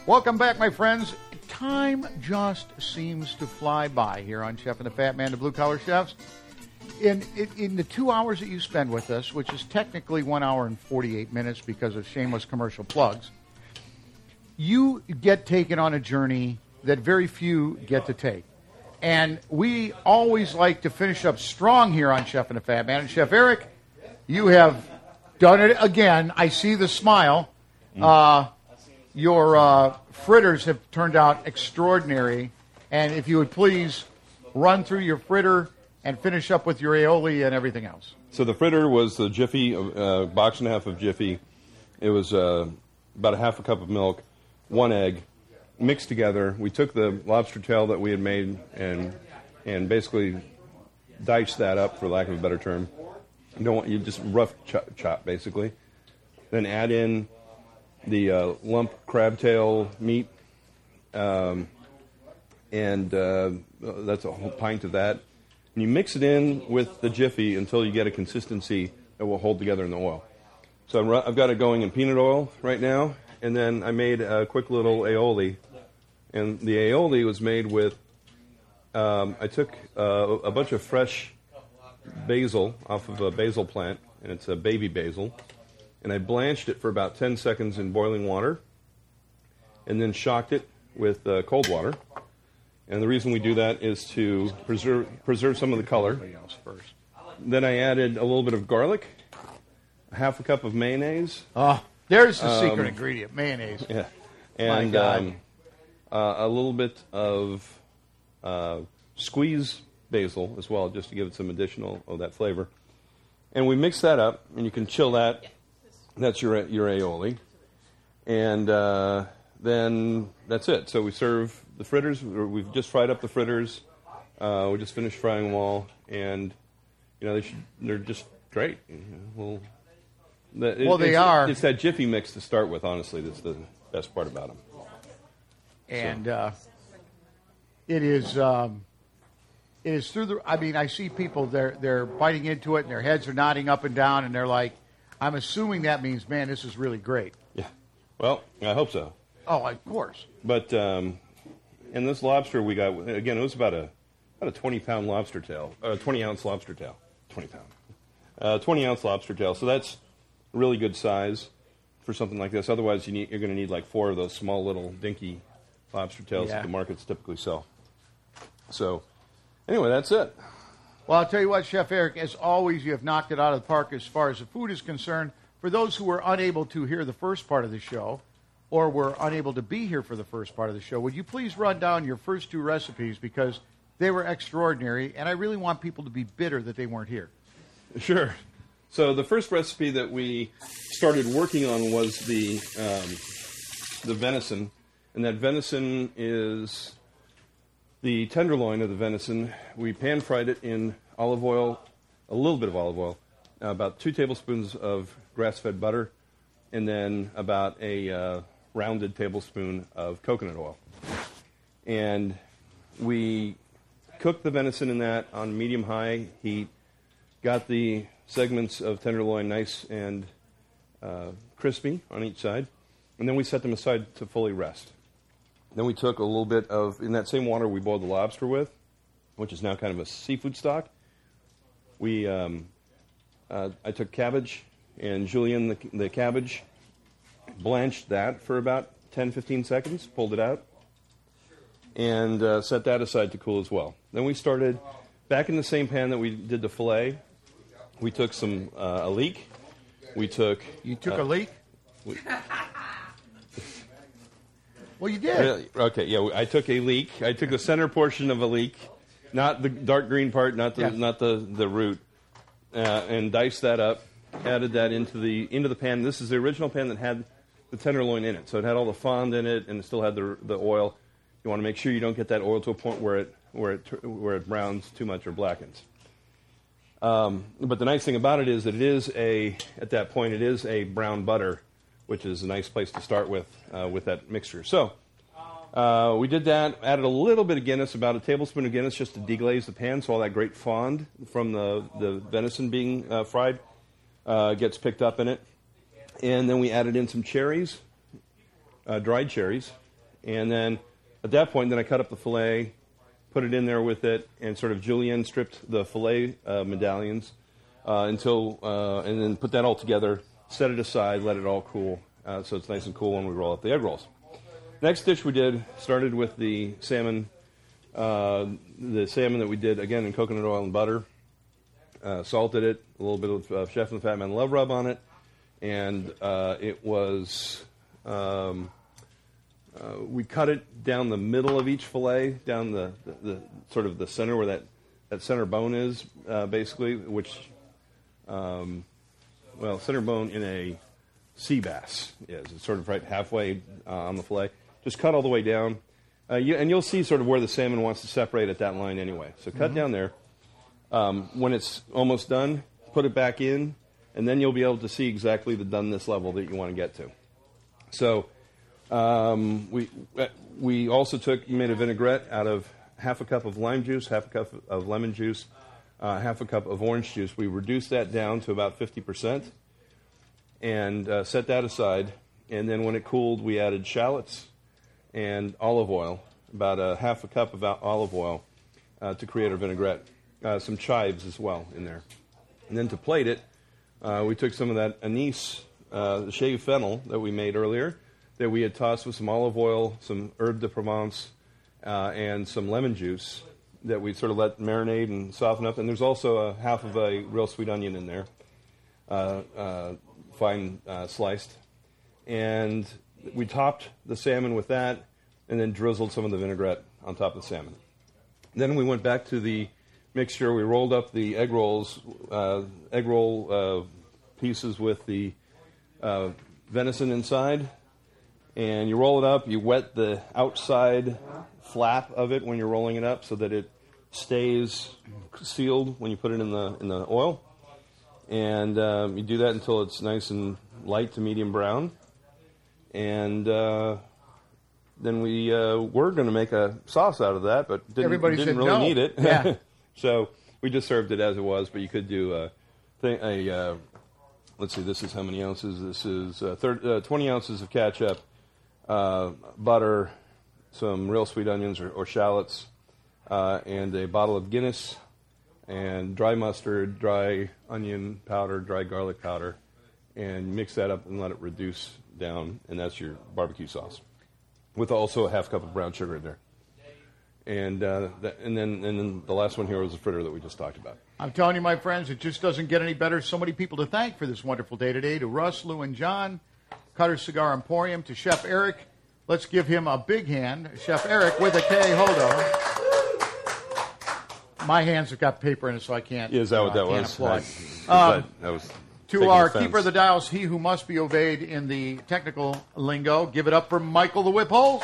Welcome back, my friends. Time just seems to fly by here on Chef and the Fat Man, the Blue Collar Chefs. In the 2 hours that you spend with us, which is technically 1 hour and 48 minutes because of shameless commercial plugs, you get taken on a journey that very few get to take. And we always like to finish up strong here on Chef and the Fat Man. And Chef Eric, you have done it again. I see the smile. Your fritters have turned out extraordinary. And if you would please run through your fritter and finish up with your aioli and everything else. So the fritter was the Jiffy, box and a half of Jiffy. It was about a half a cup of milk, 1 egg, mixed together. We took the lobster tail that we had made and basically diced that up, for lack of a better term. You just rough chop, basically. Then add in the lump crab tail meat, and that's a whole pint of that. And you mix it in with the Jiffy until you get a consistency that will hold together in the oil. So I've got it going in peanut oil right now, and then I made a quick little aioli. And the aioli was made with, I took a bunch of fresh basil off of a basil plant, and it's a baby basil, and I blanched it for about 10 seconds in boiling water, and then shocked it with cold water. And the reason we do that is to preserve some of the color. Then I added a little bit of garlic, half a cup of mayonnaise. Oh, there's the secret ingredient, mayonnaise. Yeah, and a little bit of squeeze basil as well, just to give it some additional of that flavor. And we mix that up, and you can chill that. That's your aioli. And then that's it. So we serve the fritters. We've just fried up the fritters. We just finished frying them all, and they're just great. They are. It's that Jiffy mix to start with. Honestly, that's the best part about them. And it is through the. I mean, I see people they're biting into it, and their heads are nodding up and down, and they're like, "I'm assuming that means, man, this is really great." Yeah. Well, I hope so. Oh, of course. But and this lobster we got, again, it was about a 20-pound lobster tail, 20-ounce lobster tail, 20-pound, 20-ounce lobster tail. So that's a really good size for something like this. Otherwise, you're going to need like 4 of those small little dinky lobster tails that the markets typically sell. So anyway, that's it. Well, I'll tell you what, Chef Eric, as always, you have knocked it out of the park as far as the food is concerned. For those who were unable to hear the first part of the show, or were unable to be here for the first part of the show, would you please run down your first 2 recipes, because they were extraordinary, and I really want people to be bitter that they weren't here. Sure. So the first recipe that we started working on was the venison, and that venison is the tenderloin of the venison. We pan-fried it in olive oil, a little bit of olive oil, about 2 tablespoons of grass-fed butter, and then about a rounded tablespoon of coconut oil. And we cooked the venison in that on medium-high heat, got the segments of tenderloin nice and crispy on each side, and then we set them aside to fully rest. Then we took a little bit of, in that same water we boiled the lobster with, which is now kind of a seafood stock. We, I took cabbage and julienne the cabbage, blanched that for about 10-15 seconds, pulled it out, and set that aside to cool as well. Then we started, back in the same pan that we did the filet, we took some a leek. We took... You took a leek? Well, you did. Okay, yeah, I took a leek. I took the center portion of a leek, not the dark green part, not the root, and diced that up, added that into the pan. This is the original pan that had the tenderloin in it, so it had all the fond in it, and it still had the oil. You want to make sure you don't get that oil to a point where it browns too much or blackens. But the nice thing about it is that at that point it is a brown butter, which is a nice place to start with that mixture. So we did that, added a little bit of Guinness, about a tablespoon of Guinness, just to deglaze the pan, so all that great fond from the venison being fried gets picked up in it. And then we added in some cherries, dried cherries, And then at that point, then I cut up the filet, put it in there with it, and sort of julienne stripped the filet medallions and then put that all together, set it aside, let it all cool, so it's nice and cool when we roll up the egg rolls. Next dish we did started with the salmon that we did, again, in coconut oil and butter. Salted it, a little bit of Chef and the Fat Man Love Rub on it, and it was... we cut it down the middle of each fillet, down the sort of the center where that center bone is, basically, which, center bone in a sea bass is. It's sort of right halfway on the fillet. Just cut all the way down. And you'll see sort of where the salmon wants to separate at that line anyway. So cut down there. When it's almost done, put it back in, and then you'll be able to see exactly the doneness level that you want to get to. So... we also made a vinaigrette out of half a cup of lime juice, half a cup of lemon juice, half a cup of orange juice. We reduced that down to about 50% and set that aside. And then when it cooled, we added shallots and olive oil, about a half a cup of olive oil to create our vinaigrette. Some chives as well in there. And then to plate it, we took some of that anise, the shaved fennel that we made earlier, that we had tossed with some olive oil, some herbe de Provence, and some lemon juice that we sort of let marinate and soften up. And there's also a half of a real sweet onion in there, fine sliced. And we topped the salmon with that and then drizzled some of the vinaigrette on top of the salmon. Then we went back to the mixture. We rolled up the egg roll pieces with the venison inside. And you roll it up, you wet the outside flap of it when you're rolling it up so that it stays sealed when you put it in the oil. And you do that until it's nice and light to medium brown. And then we were going to make a sauce out of that, but didn't really need it. Yeah. So we just served it as it was, but you could do let's see, this is how many ounces? This is 20 ounces of ketchup. Butter, some real sweet onions or shallots, and a bottle of Guinness, and dry mustard, dry onion powder, dry garlic powder, and mix that up and let it reduce down, and that's your barbecue sauce, with also a half cup of brown sugar in there. And then the last one here was the fritter that we just talked about. I'm telling you, my friends, it just doesn't get any better. So many people to thank for this wonderful day today. To Russ, Lou, and John, Cutter's Cigar Emporium, to Chef Eric. Let's give him a big hand. Chef Eric with a K. Hodo. My hands have got paper in it, so I can't. Is that what that was? Applaud. That was to our keeper of the dials, he who must be obeyed in the technical lingo. Give it up for Michael the Whip Holes.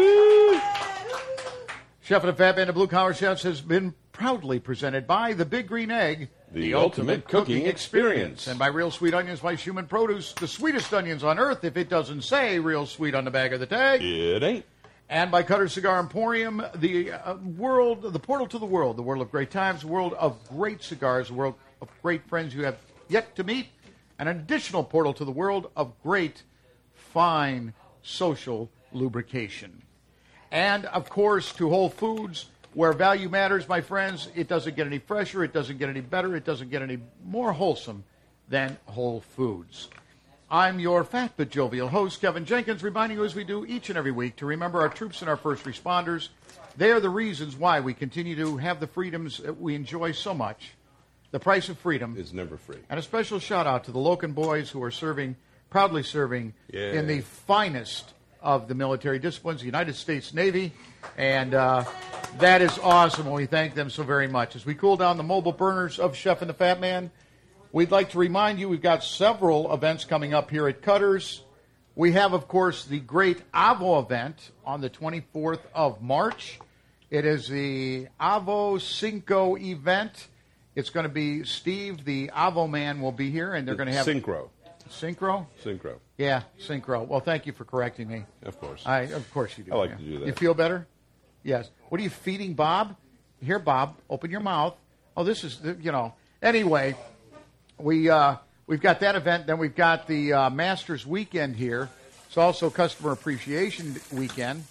Chef and the Fat Man of Blue Collar Chefs has been proudly presented by the Big Green Egg, the ultimate cooking experience. And by Real Sweet Onions by Human Produce, the sweetest onions on earth, if it doesn't say Real Sweet on the back of the tag. It ain't. And by Cutter's Cigar Emporium, the portal to the world of great times, the world of great cigars, the world of great friends you have yet to meet, an additional portal to the world of great, fine social lubrication. And, of course, to Whole Foods, where value matters, my friends. It doesn't get any fresher, it doesn't get any better, it doesn't get any more wholesome than Whole Foods. I'm your fat but jovial host, Kevin Jenkins, reminding you as we do each and every week to remember our troops and our first responders. They are the reasons why we continue to have the freedoms that we enjoy so much. The price of freedom is never free. And a special shout out to the Loken boys who are proudly serving in the finest of the military disciplines, the United States Navy, and that is awesome, and we thank them so very much. As we cool down the mobile burners of Chef and the Fat Man, we'd like to remind you we've got several events coming up here at Cutter's. We have, of course, the great AVO event on the 24th of March. It is the AVO Cinco event. It's going to be Steve, the AVO man, will be here, and they're going to have... Synchro. Synchro? Synchro. Yeah, Synchro. Well, thank you for correcting me. Of course. Of course you do. I like to do that. You feel better? Yes. What are you feeding Bob? Here, Bob, open your mouth. Oh, this is, Anyway, we've got that event. Then we've got the Masters weekend here. It's also Customer Appreciation Weekend.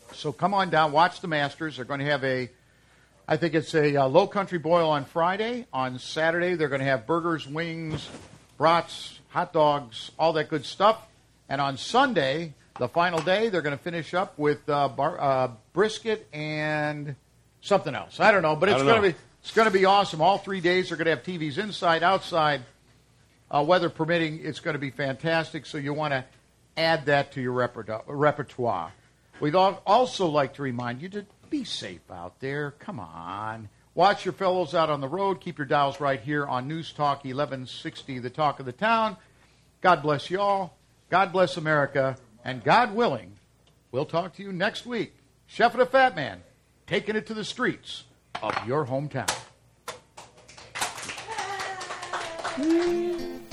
So come on down, watch the Masters. They're going to have I think it's a Low Country Boil on Friday. On Saturday, they're going to have burgers, wings, brats, hot dogs, all that good stuff. And on Sunday, the final day, they're going to finish up with brisket and something else. I don't know, but it's going to be awesome. All 3 days, they're going to have TVs inside, outside, weather permitting. It's going to be fantastic. So you want to add that to your repertoire. We'd also like to remind you to be safe out there. Come on. Watch your fellows out on the road. Keep your dials right here on News Talk 1160, the talk of the town. God bless you all. God bless America. And God willing, we'll talk to you next week. Chef and the Fat Man, taking it to the streets of your hometown.